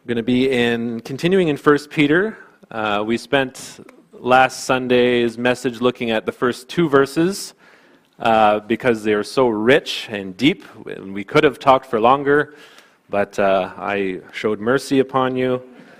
Going to be continuing in 1 Peter. We spent last Sunday's message looking at the first two verses because they are so rich and deep. We could have talked for longer, but I showed mercy upon you,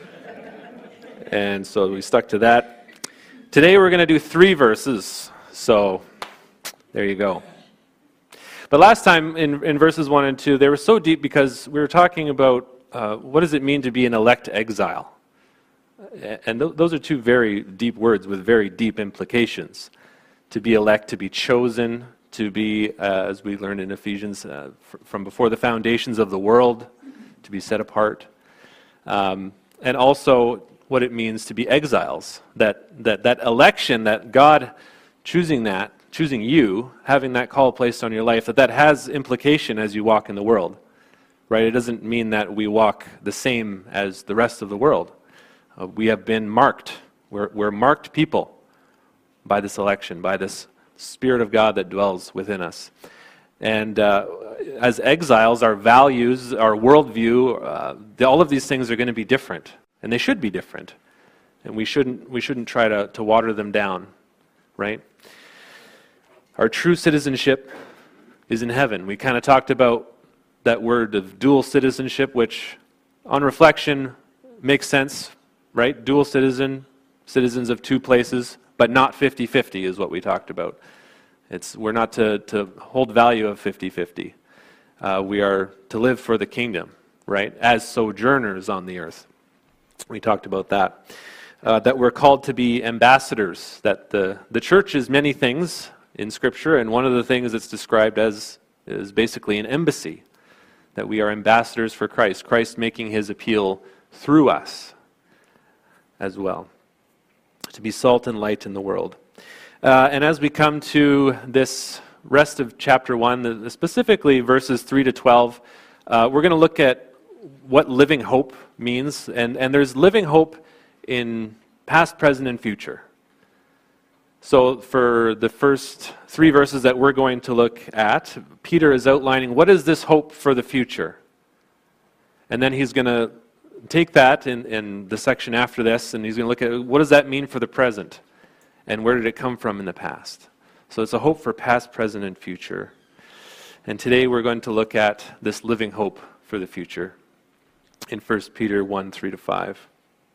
and so we stuck to that. Today we're going to do 3 verses, so there you go. But last time in verses 1 and 2, they were so deep because we were talking about what does it mean to be an elect exile? And those are 2 very deep words with very deep implications. To be elect, to be chosen, to be, as we learned in Ephesians, from before the foundations of the world, to be set apart. And also what it means to be exiles. That election, that God choosing you, having that call placed on your life, that has implication as you walk in the world. Right? It doesn't mean that we walk the same as the rest of the world. We have been marked. We're marked people by this election, by this Spirit of God that dwells within us. And as exiles, our values, our worldview, all of these things are going to be different, and they should be different. And we shouldn't try to water them down, right? Our true citizenship is in heaven. We kind of talked about that word of dual citizenship, which on reflection makes sense, right? Dual citizens of 2 places, but not 50-50 is what we talked about. We're not to hold value of 50-50. We are to live for the kingdom, right? As sojourners on the earth. We talked about that. That we're called to be ambassadors, that the church is many things in Scripture, and one of the things it's described as is basically an embassy. That we are ambassadors for Christ, Christ making his appeal through us as well, to be salt and light in the world. And as we come to this rest of chapter 1, specifically verses 3 to 12, we're going to look at what living hope means. And there's living hope in past, present, and future. So for the first 3 verses that we're going to look at, Peter is outlining what is this hope for the future. And then he's going to take that in the section after this, and he's going to look at what does that mean for the present, and where did it come from in the past. So it's a hope for past, present, and future. And today we're going to look at this living hope for the future in 1 Peter 1, 3 to 5.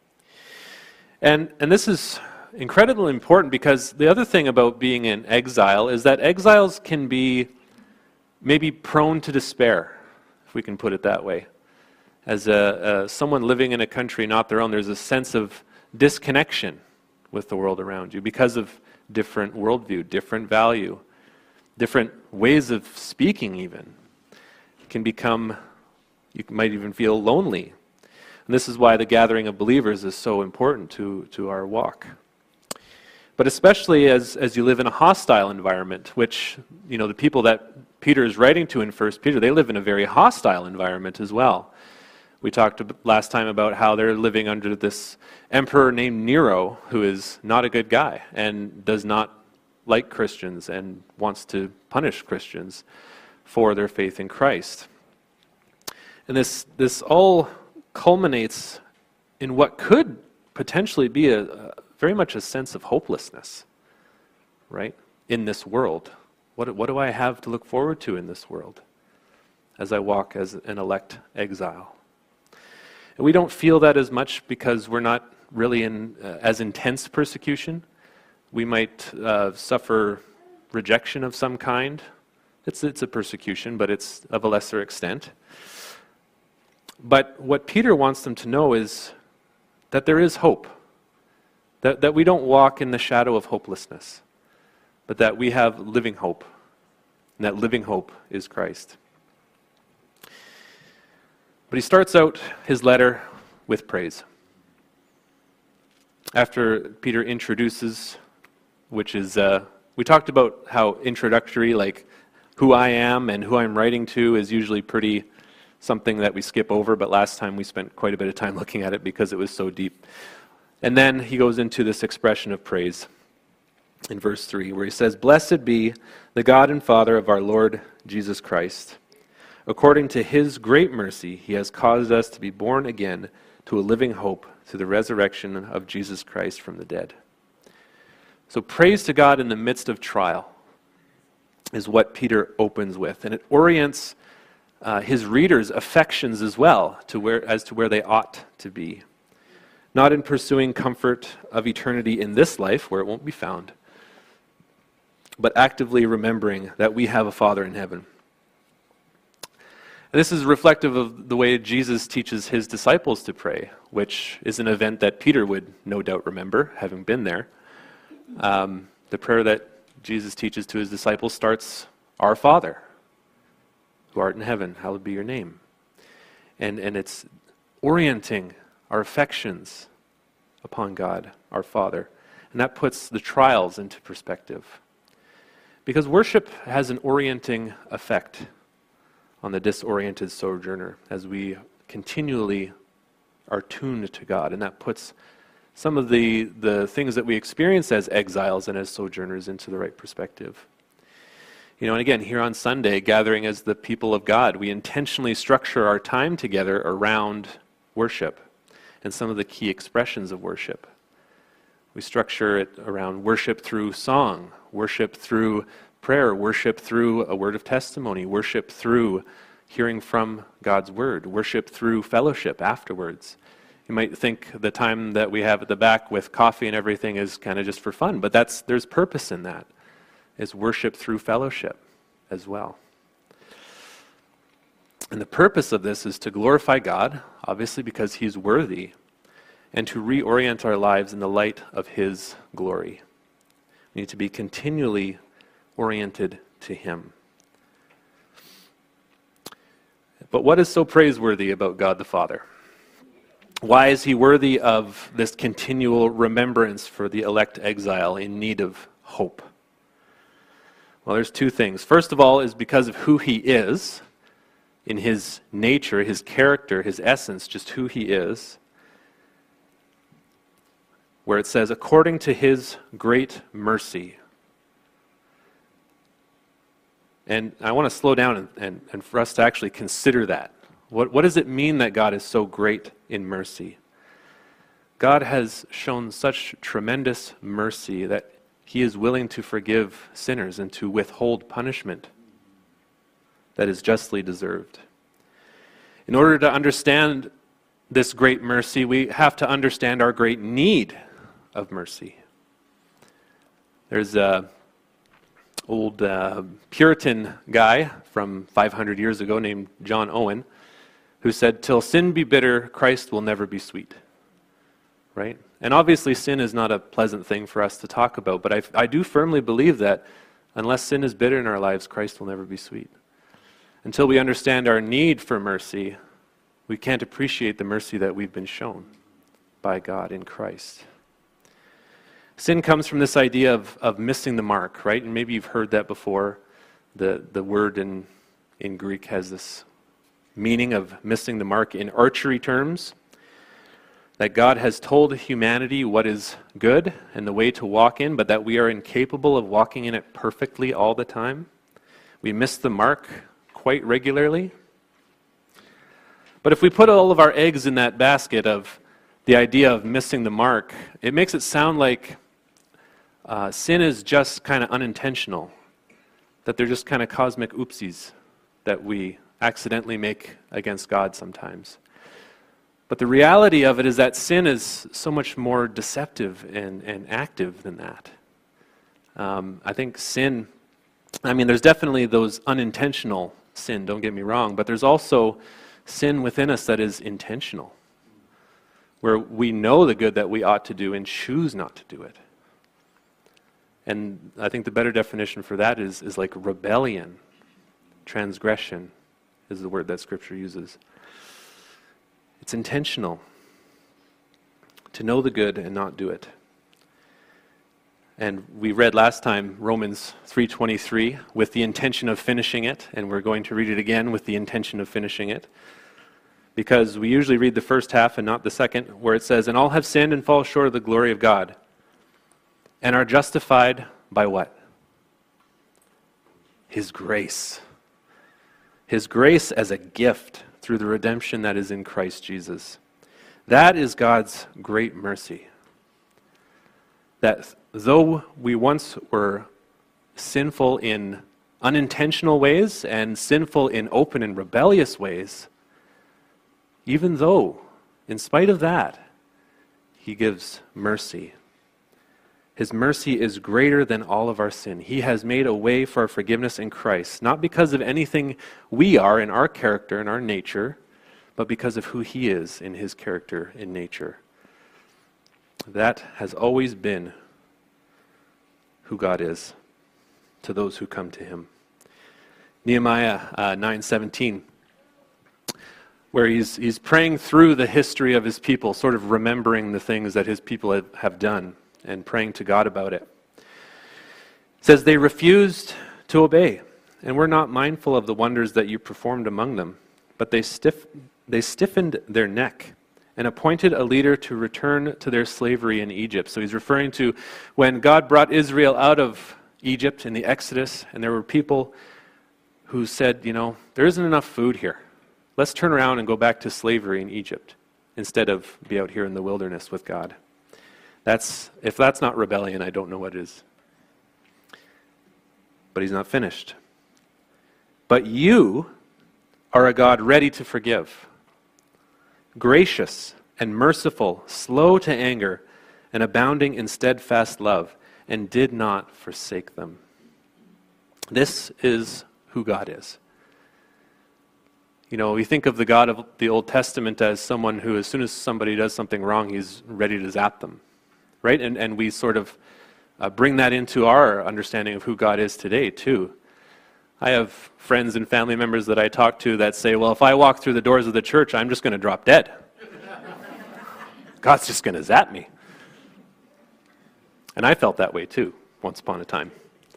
And this is incredibly important because the other thing about being in exile is that exiles can be maybe prone to despair, if we can put it that way. As someone living in a country not their own, there's a sense of disconnection with the world around you because of different worldview, different value, different ways of speaking even. You might even feel lonely. And this is why the gathering of believers is so important to our walk. But especially as you live in a hostile environment, which, the people that Peter is writing to in 1 Peter, they live in a very hostile environment as well. We talked last time about how they're living under this emperor named Nero, who is not a good guy and does not like Christians and wants to punish Christians for their faith in Christ. And this all culminates in what could potentially be very much a sense of hopelessness, right? In this world. What do I have to look forward to in this world as I walk as an elect exile? And we don't feel that as much because we're not really in as intense persecution. We might suffer rejection of some kind. It's a persecution, but it's of a lesser extent. But what Peter wants them to know is that there is hope. That we don't walk in the shadow of hopelessness, but that we have living hope, and that living hope is Christ. But he starts out his letter with praise. After Peter introduces, which is, we talked about how introductory, like who I am and who I'm writing to is usually pretty something that we skip over, but last time we spent quite a bit of time looking at it because it was so deep. And then he goes into this expression of praise in verse 3, where he says, "Blessed be the God and Father of our Lord Jesus Christ, According to his great mercy, he has caused us to be born again to a living hope through the resurrection of Jesus Christ from the dead. So praise to God in the midst of trial is what Peter opens with. And it orients his readers' affections as well as to where they ought to be. Not in pursuing comfort of eternity in this life, where it won't be found, but actively remembering that we have a Father in heaven. And this is reflective of the way Jesus teaches his disciples to pray, which is an event that Peter would no doubt remember, having been there. The prayer that Jesus teaches to his disciples starts, "Our Father, who art in heaven, hallowed be your name." And it's orienting our affections upon God, our Father. And that puts the trials into perspective. Because worship has an orienting effect on the disoriented sojourner as we continually are tuned to God. And that puts some of the things that we experience as exiles and as sojourners into the right perspective. And again, here on Sunday, gathering as the people of God, we intentionally structure our time together around worship and some of the key expressions of worship. We structure it around worship through song, worship through prayer, worship through a word of testimony, worship through hearing from God's word, worship through fellowship afterwards. You might think the time that we have at the back with coffee and everything is kind of just for fun, but there's purpose in that. It's worship through fellowship as well. And the purpose of this is to glorify God, obviously because he's worthy, and to reorient our lives in the light of his glory. We need to be continually oriented to him. But what is so praiseworthy about God the Father? Why is he worthy of this continual remembrance for the elect exile in need of hope? Well, there's two things. First of all is because of who he is, in his nature, his character, his essence, just who he is, where it says, according to his great mercy. And I want to slow down and for us to actually consider that. What does it mean that God is so great in mercy? God has shown such tremendous mercy that he is willing to forgive sinners and to withhold punishment that is justly deserved. In order to understand this great mercy, we have to understand our great need of mercy. There's an old Puritan guy from 500 years ago named John Owen who said, "Till sin be bitter, Christ will never be sweet." Right? And obviously sin is not a pleasant thing for us to talk about, but I do firmly believe that unless sin is bitter in our lives, Christ will never be sweet. Until we understand our need for mercy, we can't appreciate the mercy that we've been shown by God in Christ. Sin comes from this idea of missing the mark, right? And maybe you've heard that before. The word in Greek has this meaning of missing the mark in archery terms, that God has told humanity what is good and the way to walk in, but that we are incapable of walking in it perfectly all the time. We miss the mark quite regularly. But if we put all of our eggs in that basket of the idea of missing the mark, it makes it sound like sin is just kind of unintentional, that they're just kind of cosmic oopsies that we accidentally make against God sometimes. But the reality of it is that sin is so much more deceptive and active than that. I think sin, there's definitely those unintentional sin, don't get me wrong, but there's also sin within us that is intentional, where we know the good that we ought to do and choose not to do it. And I think the better definition for that is like rebellion, transgression is the word that Scripture uses. It's intentional to know the good and not do it. And we read last time Romans 3:23 with the intention of finishing it, and we're going to read it again with the intention of finishing it. Because we usually read the first half and not the second, where it says, "And all have sinned and fall short of the glory of God, and are justified by what? His grace. His grace as a gift through the redemption that is in Christ Jesus. That is God's great mercy. That though we once were sinful in unintentional ways and sinful in open and rebellious ways, even though, in spite of that, He gives mercy. His mercy is greater than all of our sin. He has made a way for our forgiveness in Christ, not because of anything we are in our character and our nature, but because of who He is in His character and nature. That has always been who God is to those who come to Him. Nehemiah 9:17, where he's praying through the history of his people, sort of remembering the things that his people have done and praying to God about it. It says, "They refused to obey, and were not mindful of the wonders that you performed among them, but they stiffened their neck and appointed a leader to return to their slavery in Egypt." So he's referring to when God brought Israel out of Egypt in the Exodus, and there were people who said, there isn't enough food here. Let's turn around and go back to slavery in Egypt instead of be out here in the wilderness with God. If that's not rebellion, I don't know what is. But He's not finished. "But you are a God ready to forgive, gracious and merciful, slow to anger, and abounding in steadfast love, and did not forsake them." This is who God is. We think of the God of the Old Testament as someone who, as soon as somebody does something wrong, He's ready to zap them, right? And we sort of bring that into our understanding of who God is today, too. I have friends and family members that I talk to that say, well, if I walk through the doors of the church, I'm just going to drop dead. God's just going to zap me. And I felt that way, too, once upon a time.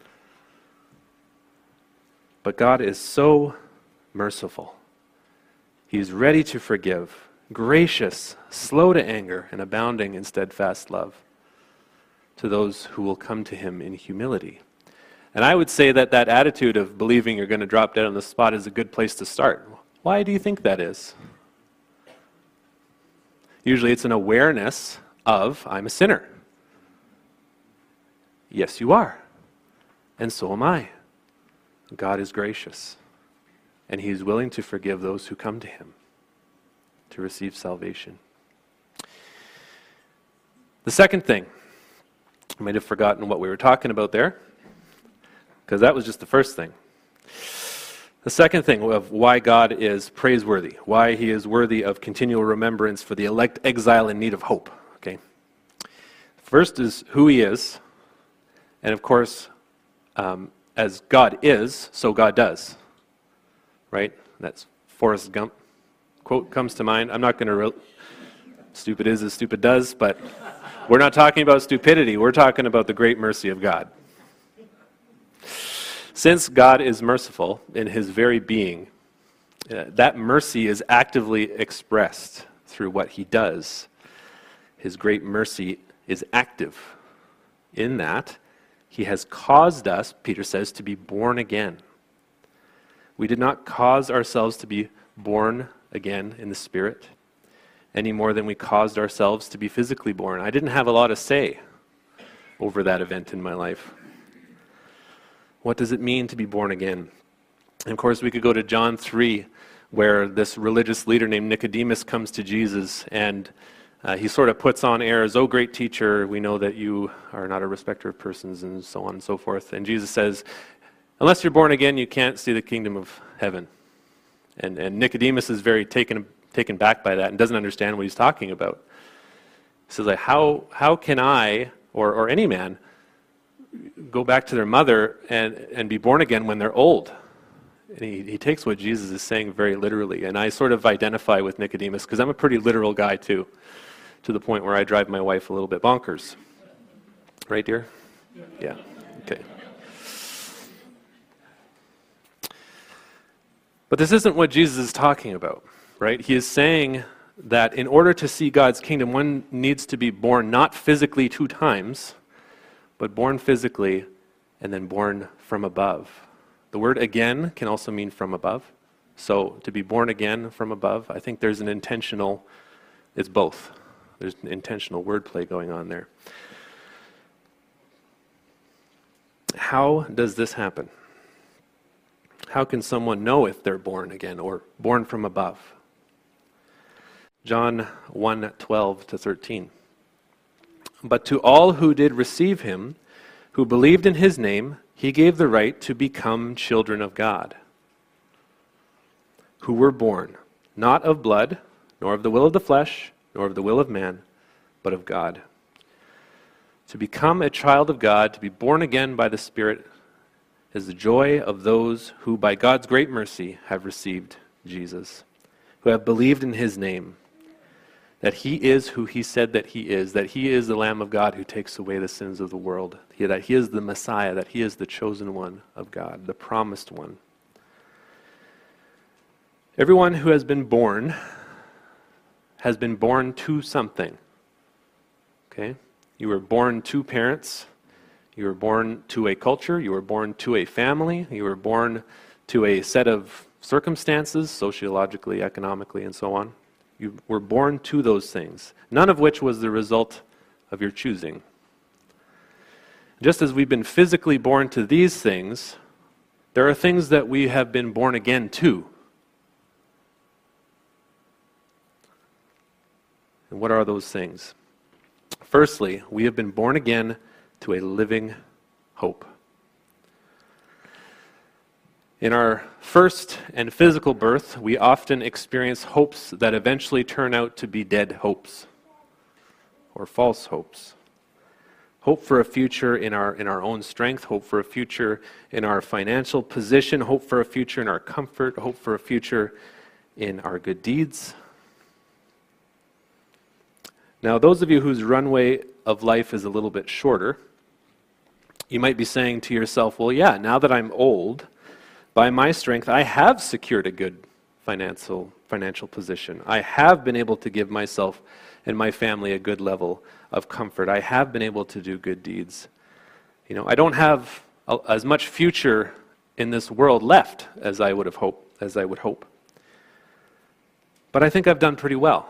But God is so merciful. He's ready to forgive, gracious, slow to anger, and abounding in steadfast love to those who will come to Him in humility. And I would say that attitude of believing you're going to drop dead on the spot is a good place to start. Why do you think that is? Usually it's an awareness of, I'm a sinner. Yes, you are. And so am I. God is gracious, and He's willing to forgive those who come to Him to receive salvation. The second thing, I might have forgotten what we were talking about there, because that was just the first thing. The second thing of why God is praiseworthy, why He is worthy of continual remembrance for the elect exile in need of hope. Okay. First is who He is, and of course, as God is, so God does. Right? That's Forrest Gump quote comes to mind. I'm not going to stupid is as stupid does, but we're not talking about stupidity. We're talking about the great mercy of God. Since God is merciful in His very being, that mercy is actively expressed through what He does. His great mercy is active in that He has caused us, Peter says, to be born again. We did not cause ourselves to be born again in the Spirit any more than we caused ourselves to be physically born. I didn't have a lot of say over that event in my life. What does it mean to be born again? And of course, we could go to John 3, where this religious leader named Nicodemus comes to Jesus, and he sort of puts on airs, "Oh, great teacher, we know that you are not a respecter of persons," and so on and so forth. And Jesus says, "Unless you're born again, you can't see the kingdom of heaven." And Nicodemus is very taken back by that and doesn't understand what He's talking about. He says, how can I, or any man, go back to their mother and be born again when they're old? And he takes what Jesus is saying very literally. And I sort of identify with Nicodemus because I'm a pretty literal guy too, to the point where I drive my wife a little bit bonkers. Right, dear? Yeah. Okay. But this isn't what Jesus is talking about, right? He is saying that in order to see God's kingdom, one needs to be born not physically 2 times, but born physically and then born from above. The word again can also mean from above. So to be born again from above, I think there's an intentional, it's both. There's an intentional wordplay going on there. How does this happen? How can someone know if they're born again or born from above? John 1:12-13. But to all who did receive him, who believed in his name, he gave the right to become children of God, who were born, not of blood, nor of the will of the flesh, nor of the will of man, but of God. To become a child of God, to be born again by the Spirit, is the joy of those who by God's great mercy have received Jesus, who have believed in his name, that he is who he said that he is the Lamb of God who takes away the sins of the world, that he is the Messiah, that he is the chosen one of God, the promised one. Everyone who has been born to something. Okay? You were born to parents. You were born to a culture. You were born to a family. You were born to a set of circumstances, sociologically, economically, and so on. You were born to those things, none of which was the result of your choosing. Just as we've been physically born to these things, there are things that we have been born again to. And what are those things? Firstly, we have been born again to a living hope. In our first and physical birth, we often experience hopes that eventually turn out to be dead hopes or false hopes. Hope for a future in our own strength, hope for a future in our financial position, hope for a future in our comfort, hope for a future in our good deeds. Now, those of you whose runway of life is a little bit shorter, you might be saying to yourself, well, yeah, now that I'm old, by my strength, I have secured a good financial position. I have been able to give myself and my family a good level of comfort. I have been able to do good deeds. I don't have as much future in this world left as I would hope. But I think I've done pretty well.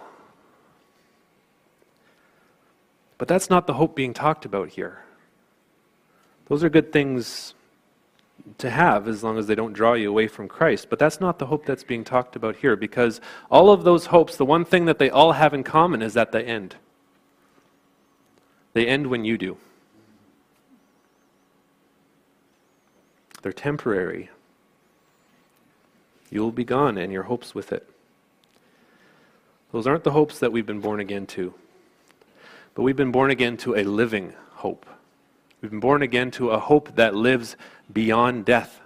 But that's not the hope being talked about here. Those are good things to have as long as they don't draw you away from Christ. But that's not the hope that's being talked about here, because all of those hopes, the one thing that they all have in common is that they end. They end when you do. They're temporary. You'll be gone and your hopes with it. Those aren't the hopes that we've been born again to. But we've been born again to a living hope. We've been born again to a hope that lives beyond death.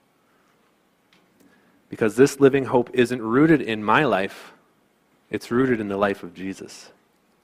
Because this living hope isn't rooted in my life, it's rooted in the life of Jesus.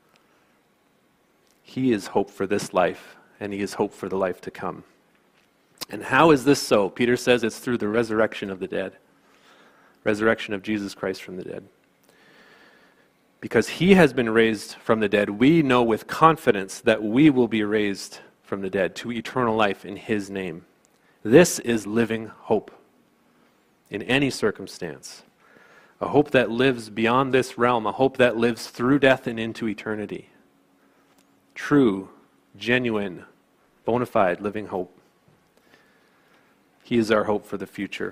He is hope for this life, and he is hope for the life to come. And how is this so? Peter says it's through the resurrection of the dead. Resurrection of Jesus Christ from the dead. Because he has been raised from the dead, we know with confidence that we will be raised from the dead to eternal life in his name. This is living hope in any circumstance. A hope that lives beyond this realm, a hope that lives through death and into eternity. True, genuine, bona fide living hope. He is our hope for the future.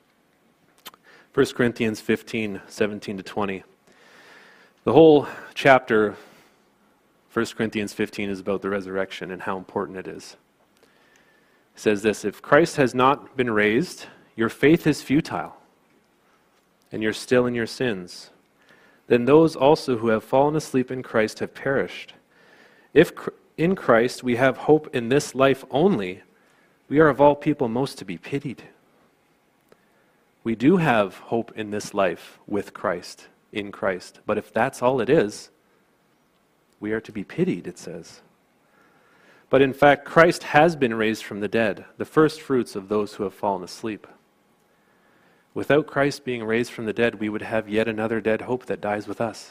1 Corinthians 15, 17-20. The whole chapter, 1 Corinthians 15, is about the resurrection and how important it is. It says this, if Christ has not been raised, your faith is futile, and you're still in your sins. Then those also who have fallen asleep in Christ have perished. If in Christ we have hope in this life only, we are of all people most to be pitied. We do have hope in this life with Christ, in Christ. But if that's all it is, we are to be pitied, it says. But in fact, Christ has been raised from the dead, the first fruits of those who have fallen asleep. Without Christ being raised from the dead, we would have yet another dead hope that dies with us.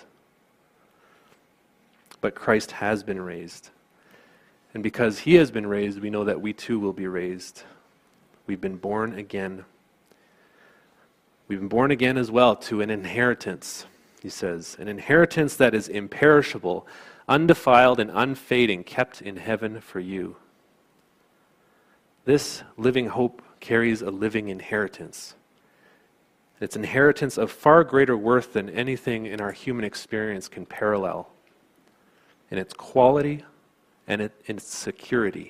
But Christ has been raised. And because he has been raised, we know that we too will be raised. We've been born again. We've been born again as well to an inheritance, he says, an inheritance that is imperishable, undefiled and unfading, kept in heaven for you. This living hope carries a living inheritance. It's an inheritance of far greater worth than anything in our human experience can parallel, in its quality and in its security.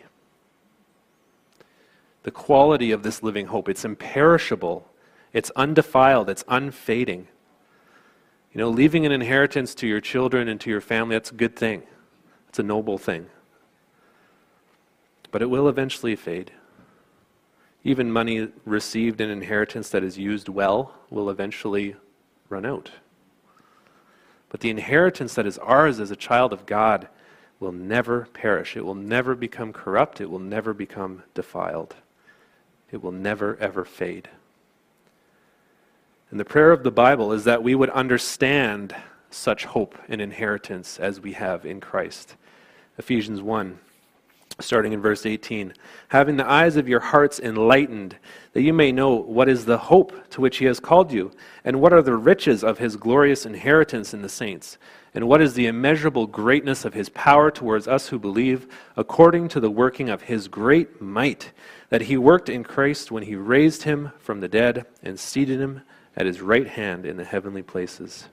The quality of this living hope, it's imperishable, it's undefiled, it's unfading. You know, leaving an inheritance to your children and to your family, that's a good thing. It's a noble thing. But it will eventually fade. Even money received in inheritance that is used well will eventually run out. But the inheritance that is ours as a child of God will never perish. It will never become corrupt. It will never become defiled. It will never, ever fade. And the prayer of the Bible is that we would understand such hope and inheritance as we have in Christ. Ephesians 1, starting in verse 18. Having the eyes of your hearts enlightened, that you may know what is the hope to which he has called you, and what are the riches of his glorious inheritance in the saints, and what is the immeasurable greatness of his power towards us who believe, according to the working of his great might, that he worked in Christ when he raised him from the dead and seated him at his right hand in the heavenly places.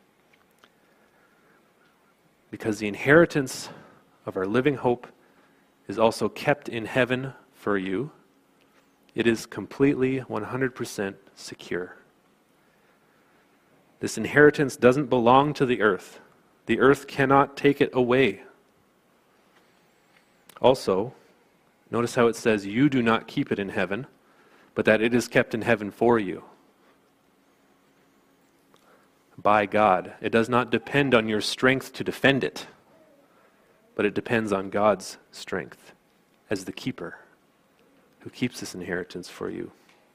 Because the inheritance of our living hope is also kept in heaven for you, it is completely 100% secure. This inheritance doesn't belong to the earth. The earth cannot take it away. Also, notice how it says, you do not keep it in heaven, but that it is kept in heaven for you. By God. It does not depend on your strength to defend it, but it depends on God's strength as the keeper who keeps this inheritance for you.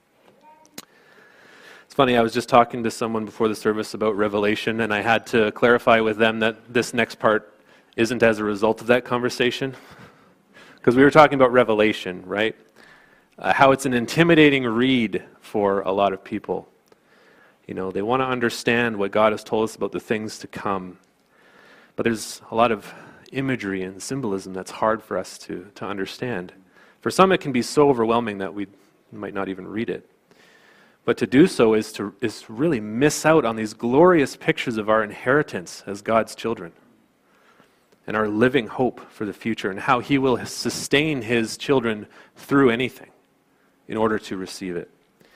It's funny, I was just talking to someone before the service about Revelation, and I had to clarify with them that this next part isn't as a result of that conversation. Because we were talking about Revelation, right? How it's an intimidating read for a lot of people. You know, they want to understand what God has told us about the things to come. But there's a lot of imagery and symbolism that's hard for us to understand. For some, it can be so overwhelming that we might not even read it. But to do so is to really miss out on these glorious pictures of our inheritance as God's children and our living hope for the future and how he will sustain his children through anything in order to receive it.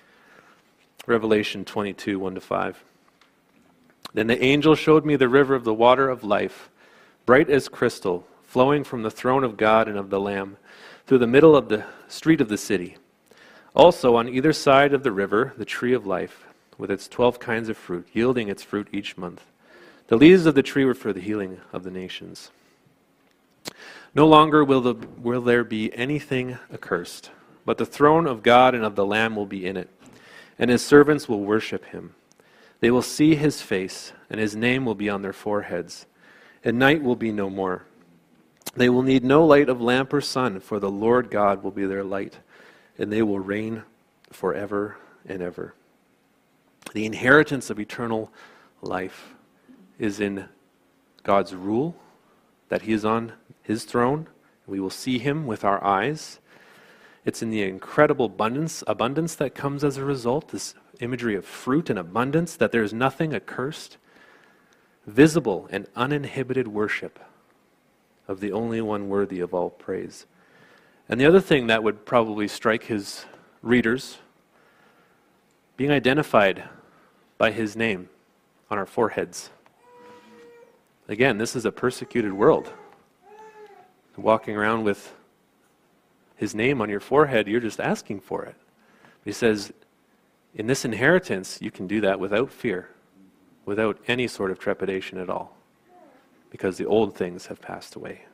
Revelation 22, 1-5. Then the angel showed me the river of the water of life, bright as crystal, flowing from the throne of God and of the Lamb, through the middle of the street of the city. Also on either side of the river, the tree of life, with its 12 kinds of fruit, yielding its fruit each month. The leaves of the tree were for the healing of the nations. No longer will there be anything accursed, but the throne of God and of the Lamb will be in it, and his servants will worship him. They will see his face, and his name will be on their foreheads, and night will be no more. They will need no light of lamp or sun, for the Lord God will be their light, and they will reign forever and ever. The inheritance of eternal life is in God's rule, that he is on his throne. We will see him with our eyes. It's in the incredible abundance that comes as a result, this imagery of fruit and abundance, that there is nothing accursed. Visible and uninhibited worship of the only one worthy of all praise. And the other thing that would probably strike his readers, being identified by his name on our foreheads. Again, this is a persecuted world. Walking around with his name on your forehead, you're just asking for it. He says, in this inheritance, you can do that without fear, without any sort of trepidation at all, because the old things have passed away.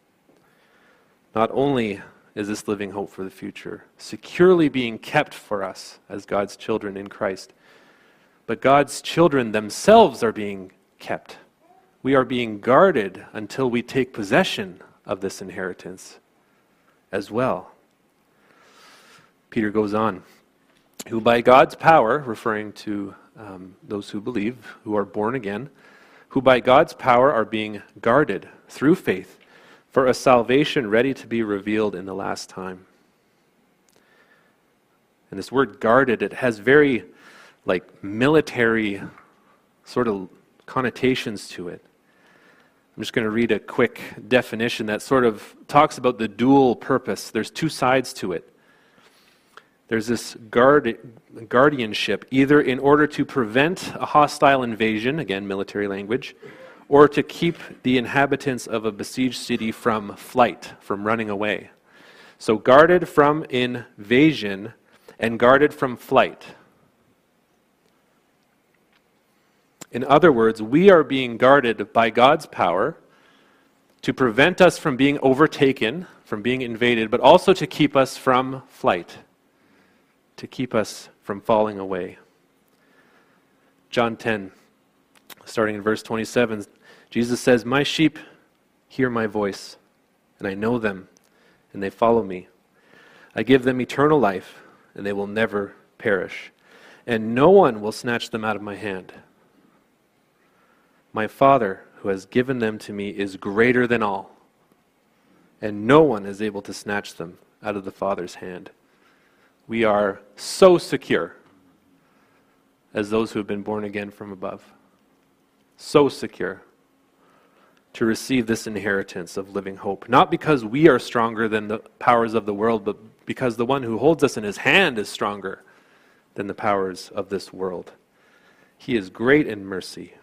Not only is this living hope for the future securely being kept for us as God's children in Christ, but God's children themselves are being kept. We are being guarded until we take possession of this inheritance as well. Peter goes on, who by God's power, referring to those who believe, who are born again, who by God's power are being guarded through faith for a salvation ready to be revealed in the last time. And this word guarded, it has very military sort of connotations to it. I'm just going to read a quick definition that sort of talks about the dual purpose. There's two sides to it. There's this guardianship, either in order to prevent a hostile invasion, again, military language, or to keep the inhabitants of a besieged city from flight, from running away. So guarded from invasion and guarded from flight. In other words, we are being guarded by God's power to prevent us from being overtaken, from being invaded, but also to keep us from flight, to keep us from falling away. John 10, starting in verse 27, Jesus says, "My sheep hear my voice, and I know them, and they follow me. I give them eternal life, and they will never perish, and no one will snatch them out of my hand. My Father, who has given them to me, is greater than all, and no one is able to snatch them out of the Father's hand." We are so secure as those who have been born again from above. So secure to receive this inheritance of living hope. Not because we are stronger than the powers of the world, but because the one who holds us in his hand is stronger than the powers of this world. He is great in mercy.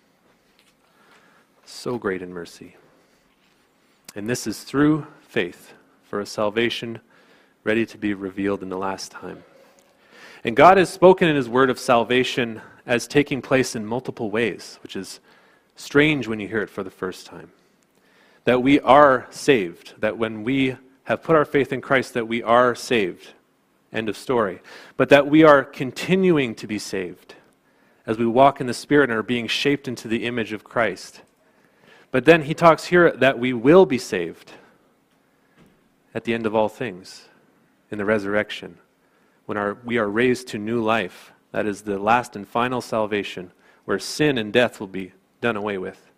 So great in mercy. And this is through faith for a salvation ready to be revealed in the last time. And God has spoken in his word of salvation as taking place in multiple ways, which is strange when you hear it for the first time. That we are saved, that when we have put our faith in Christ, that we are saved. End of story. But that we are continuing to be saved as we walk in the Spirit and are being shaped into the image of Christ. But then he talks here that we will be saved at the end of all things, in the resurrection, when we are raised to new life. That is the last and final salvation, where sin and death will be done away with.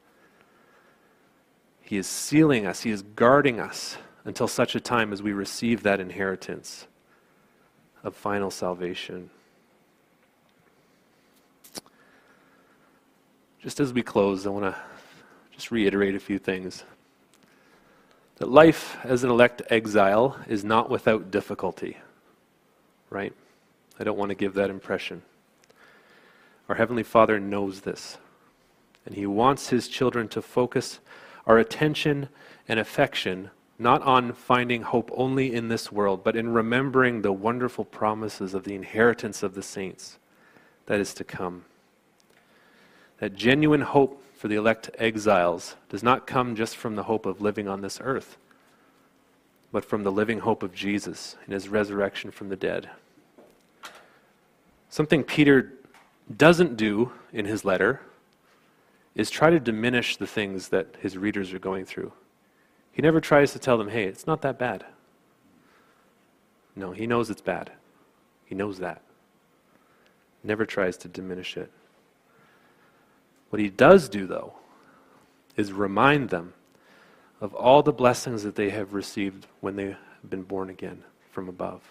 He is sealing us, he is guarding us until such a time as we receive that inheritance of final salvation. Just as we close, I want to just reiterate a few things. That life as an elect exile is not without difficulty, right? I don't want to give that impression. Our Heavenly Father knows this, and he wants his children to focus our attention and affection not on finding hope only in this world, but in remembering the wonderful promises of the inheritance of the saints that is to come. That genuine hope for the elect exiles does not come just from the hope of living on this earth, but from the living hope of Jesus and his resurrection from the dead. Something Peter doesn't do in his letter is try to diminish the things that his readers are going through. He never tries to tell them, hey, it's not that bad. No, he knows it's bad. He knows that. Never tries to diminish it. What he does do, though, is remind them of all the blessings that they have received when they have been born again from above.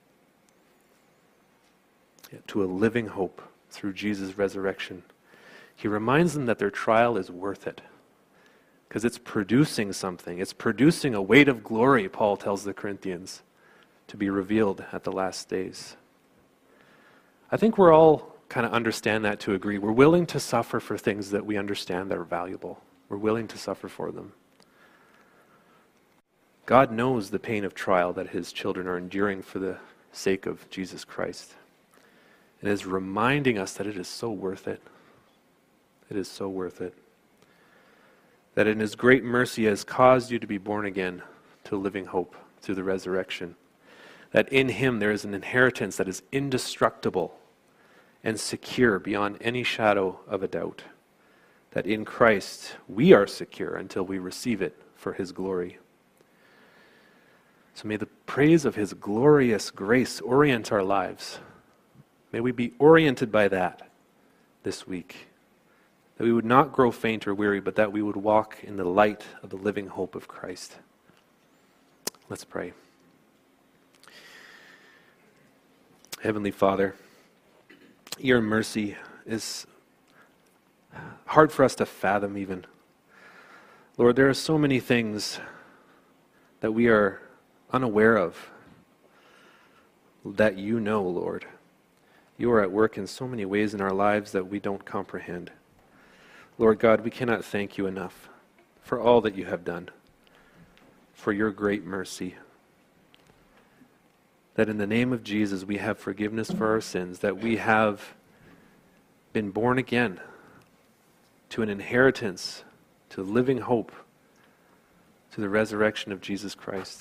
To a living hope through Jesus' resurrection. He reminds them that their trial is worth it, because it's producing something. It's producing a weight of glory, Paul tells the Corinthians, to be revealed at the last days. I think we're all kind of understand that to agree. We're willing to suffer for things that we understand that are valuable. We're willing to suffer for them. God knows the pain of trial that his children are enduring for the sake of Jesus Christ, and is reminding us that it is so worth it. It is so worth it. That in his great mercy has caused you to be born again to living hope through the resurrection. That in him there is an inheritance that is indestructible and secure beyond any shadow of a doubt. That in Christ we are secure until we receive it for his glory. So may the praise of his glorious grace orient our lives. May we be oriented by that this week. That we would not grow faint or weary, but that we would walk in the light of the living hope of Christ. Let's pray. Heavenly Father, your mercy is hard for us to fathom even. Lord, there are so many things that we are unaware of that you know, Lord. You are at work in so many ways in our lives that we don't comprehend. Lord God, we cannot thank you enough for all that you have done, for your great mercy. That in the name of Jesus we have forgiveness for our sins, that we have been born again to an inheritance, to living hope, to the resurrection of Jesus Christ.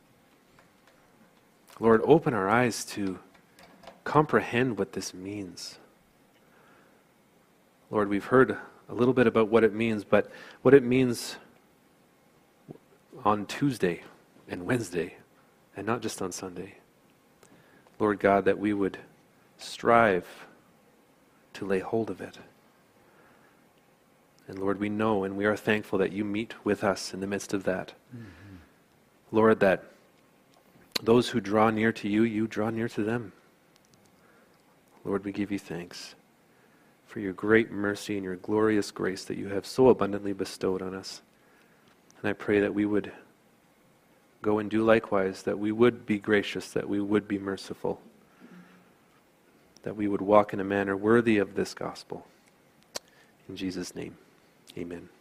Lord, open our eyes to comprehend what this means. Lord, we've heard a little bit about what it means, but what it means on Tuesday and Wednesday, and not just on Sunday. Lord God, that we would strive to lay hold of it. And Lord, we know and we are thankful that you meet with us in the midst of that. Mm-hmm. Lord, that those who draw near to you, you draw near to them. Lord, we give you thanks for your great mercy and your glorious grace that you have so abundantly bestowed on us. And I pray that we would go and do likewise, that we would be gracious, that we would be merciful, that we would walk in a manner worthy of this gospel. In Jesus' name, amen.